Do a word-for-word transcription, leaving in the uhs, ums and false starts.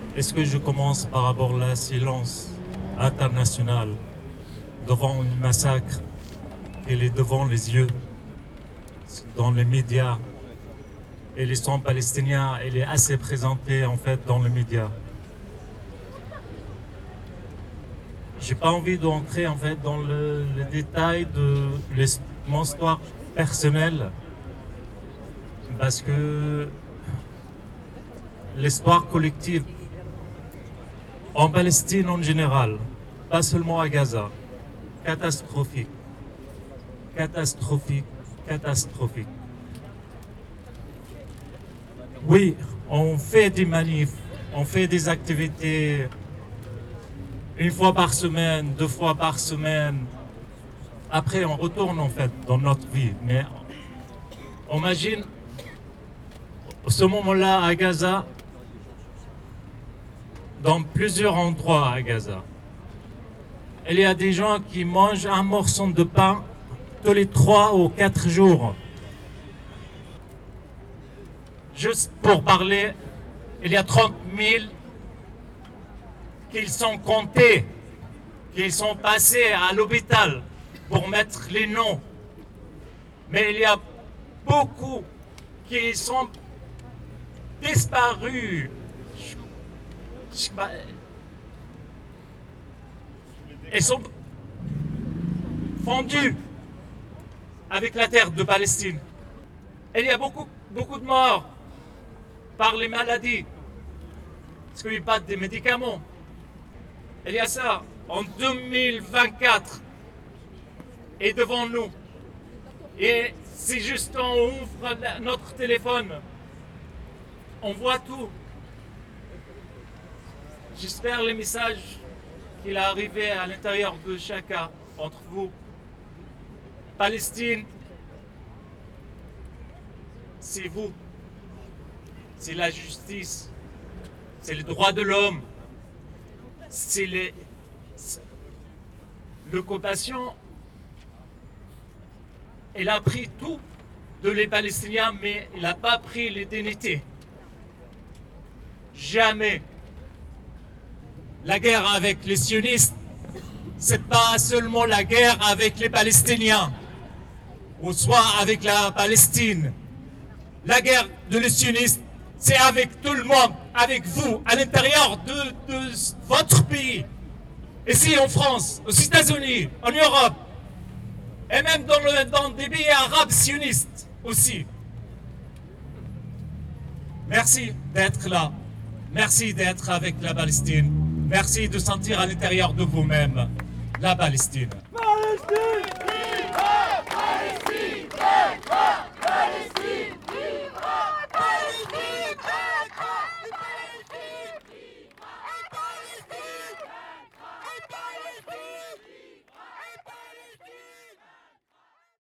Est-ce que je commence par rapport au silence international devant un massacre qui est devant les yeux, dans les médias, et l'histoire palestinienne, elle est assez présentée en fait dans les médias. J'ai pas envie d'entrer en fait dans le, le détail de mon histoire personnelle parce que l'espoir collective en Palestine en général, pas seulement à Gaza, catastrophique, catastrophique, catastrophique. Oui, on fait des manifs, on fait des activités une fois par semaine, deux fois par semaine. Après, on retourne en fait dans notre vie. Mais on imagine, à ce moment-là à Gaza, dans plusieurs endroits à Gaza, il y a des gens qui mangent un morceau de pain tous les trois ou quatre jours. Juste pour parler, il y a trente mille qui sont comptés, qui sont passés à l'hôpital pour mettre les noms. Mais il y a beaucoup qui sont disparus. Ils sont fondus avec la terre de Palestine. Il y a beaucoup, beaucoup de morts par les maladies, parce qu'il n'y a pas de médicaments. Il y a ça en deux mille vingt-quatre et devant nous. Et c'est juste on ouvre notre téléphone, on voit tout. J'espère les messages qu'il est arrivé à l'intérieur de chacun entre vous. Palestine, c'est vous. C'est la justice. C'est le droit de l'homme. C'est les... l'occupation. Elle a pris tout de les Palestiniens, mais elle n'a pas pris les dignités. Jamais. La guerre avec les sionistes, c'est pas seulement la guerre avec les Palestiniens, ou soit avec la Palestine. La guerre de les sionistes, c'est avec tout le monde, avec vous, à l'intérieur de, de votre pays. Ici en France, aux États-Unis, en Europe, et même dans, le, dans des pays arabes sionistes aussi. Merci d'être là. Merci d'être avec la Palestine. Merci de sentir à l'intérieur de vous-même la Palestine. Palestine!